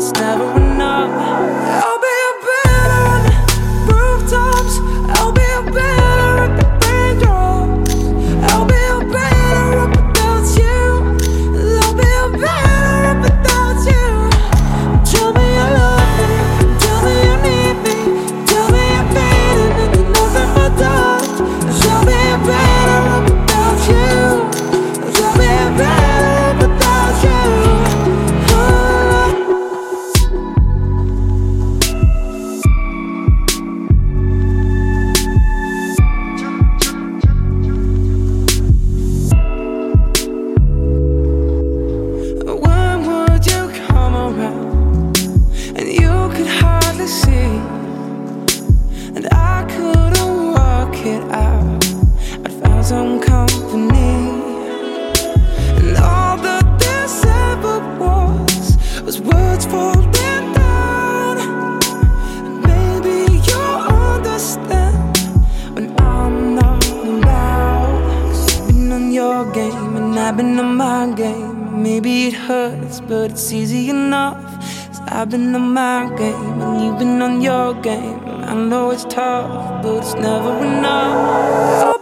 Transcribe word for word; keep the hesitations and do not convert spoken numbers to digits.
it's never enough. I'll be a better on the rooftops. I'll be a better at the raindrops. I'll be a better up without you. I'll be a better up without you. Tell me you love me, tell me you need me, tell me you're fading into nothing but dust. I'll be a better up without you. I'll be a better up without you. When would you come around? And you could hardly see, and I couldn't work it out. I'd found some company, and all that this ever was was words falling down. And maybe you'll understand when I'm not around. 'Cause you've been on your game and I've been on my game. Maybe it hurts, but it's easy enough. 'Cause I've been on my game and you've been on your game. I know it's tough, but it's never enough.